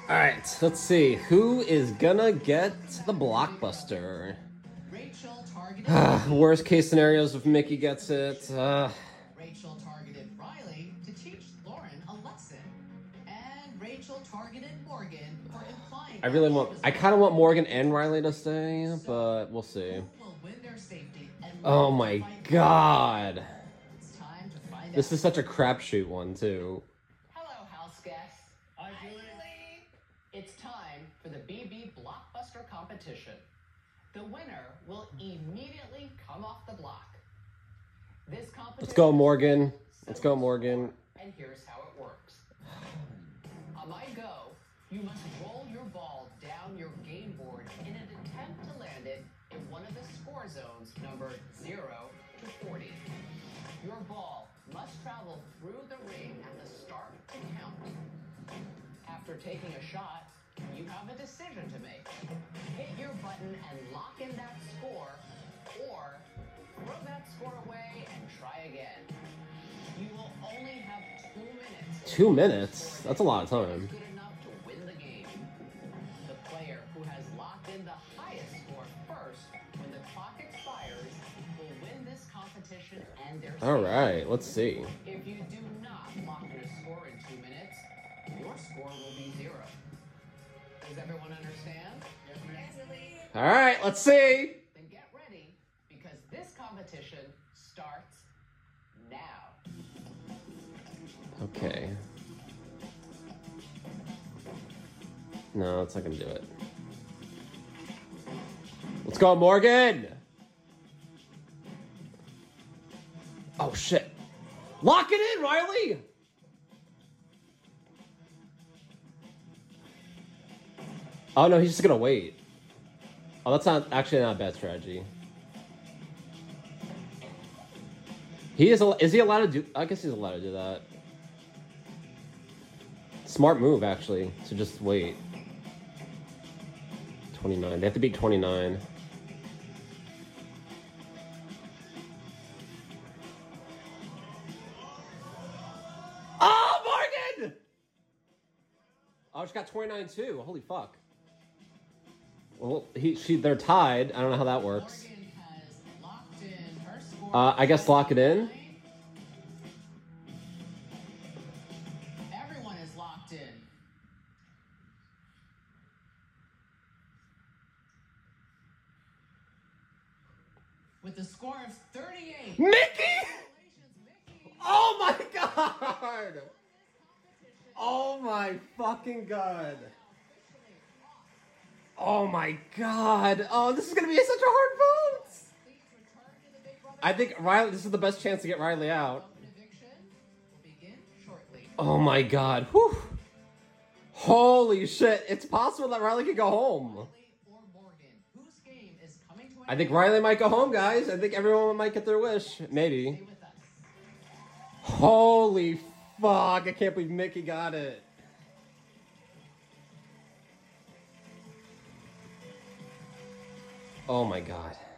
Alright, let's see. Who is gonna get the blockbuster? Worst case scenarios if Mickey gets it. Rachel targeted Riley to teach Lauren a lesson. And Rachel targeted Morgan for implying I kind of want Morgan and Riley to stay, but we'll see. who will win their safety and Oh my god. It's time to find This out. is such a crapshoot one, too. Hello, house guests. Hi, Julie. It's time for the BB Blockbuster competition. The winner will immediately come off the block. This competition. Let's go, Morgan. Let's go, Morgan. And here's how it works. On my go, you must roll your ball down your game board in an attempt to land it in one of the score zones numbered 0 to 40. Your ball must travel through the ring at the start to count. After taking a shot, you have a decision to make. Hit your button and lock in that score, or throw that score away and try again. You will only have 2 minutes. 2 minutes? That's a lot of time. Good enough to win the game. The player who has locked in the highest score first when the clock expires will win this competition and their Alright, let's see. If you do not lock in a score in 2 minutes, your score will be 0. Does everyone understand? Alright, let's see. Then get ready, because this competition starts now. Okay. No, it's not gonna do it. Let's go, Morgan! Oh, shit. Lock it in, Riley! Oh, no, he's just gonna wait. Oh, that's actually not a bad strategy. Is he allowed to do... I guess he's allowed to do that. Smart move, actually, to just wait. 29. They have to beat 29. Oh, Morgan! Oh, she got 29 too. Holy fuck. Well, they're tied. I don't know how that works. Morgan has locked in her score. I guess lock it in. Everyone is locked in. With a score of 38. Mickey! Congratulations, Mickey. Oh my god! Oh my fucking god. Oh my god. Oh, this is gonna be such a hard vote. Please return to the Big Brother I think Riley, this is the best chance to get Riley out. Open eviction will begin shortly. Oh my god. Whew. Holy shit. It's possible that Riley could go home. Riley or Morgan, whose game is coming to an I think end? Riley might go home, guys. I think everyone might get their wish. Maybe. Stay with us. Holy fuck. I can't believe Mickey got it. Oh my god.